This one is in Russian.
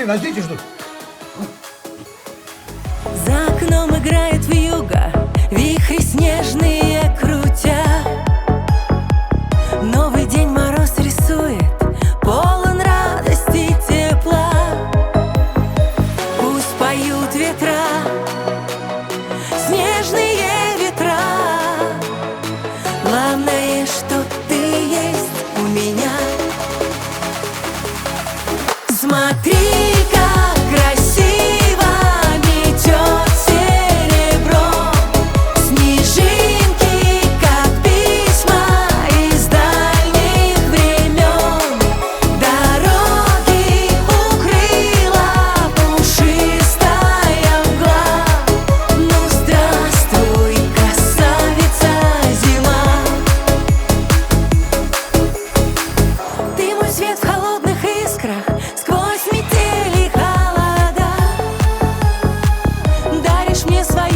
Пошли, нас дети ждут. За окном играет вьюга, вихри снежные крутя. Новый день мороз рисует, полон радости и тепла. Пусть поют ветра, снежные ветра. Главное, что ты есть у меня. Смотри, как красиво метет серебро. Снежинки, как письма из дальних времен. Дороги укрыла пушистая мгла. Ну, здравствуй, красавица зима. Ты мой свет в холодных искрах, сквозь метели холода. Даришь мне свои